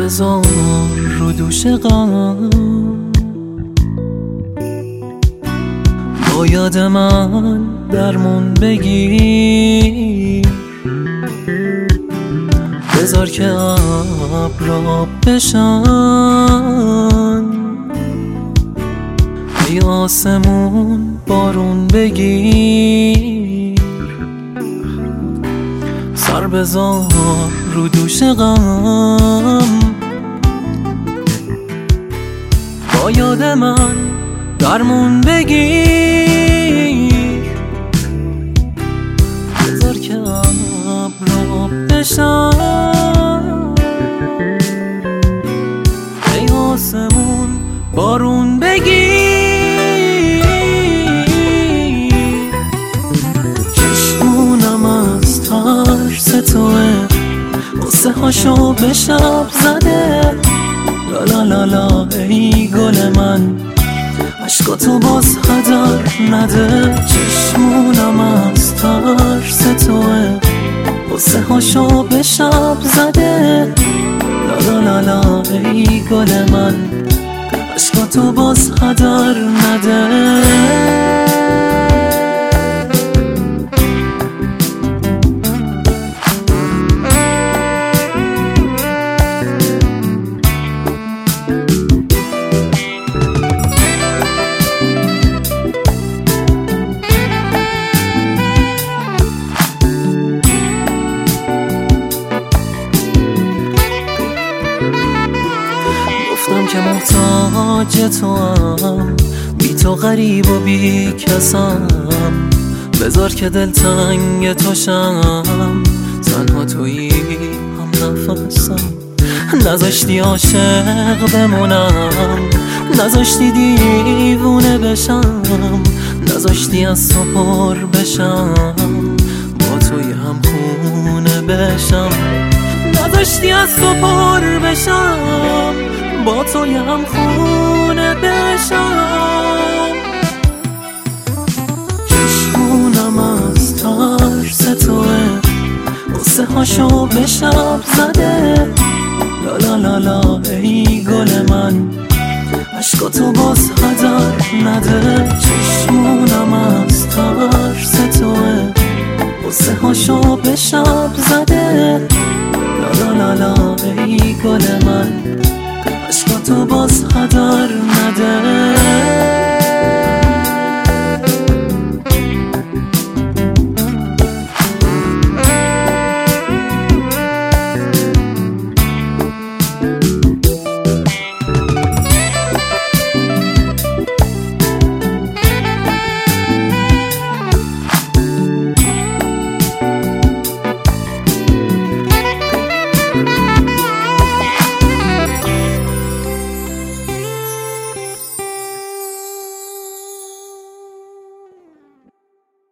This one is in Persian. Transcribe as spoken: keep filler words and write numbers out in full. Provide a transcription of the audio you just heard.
بذار رو دوش غم، با یاد من درمون بگیر. بذار که ابرا بشن، ای آسمون بارون بگیر. سر بذار رو دوش غم، با یاد من درمون بگیر. بذار که ابرا بشن، ای آسمون بارون بگیر. چشمونم از ترس توه، قصه هاشو به شب زده. لا لا لا لا ای گل من، عشقاتو باز هدر نده. چشمونم از ترس توه، قصه هاشو به شب زده. لا لا لا لا ای گل من، عشقاتو باز هدر نده. گفتم که محتاج تو هم، بی تو غریب و بی کسم. بذار که دلتنگ تو شم، تنها تویی هم نفسم. نذاشتی عاشق بمونم، نذاشتی دیوونه بشم، نذاشتی از تو پر بشم، با توی هم خونه بشم. نذاشتی از تو پر بشم، با توی هم خونه بشم. چشمونم از ترس توه، قصه هاشو به شب زده. لا لا لا لا ای گل من، عشقاتو باز هدر نده. چشمونم از ترس توه، قصه هاشو به شب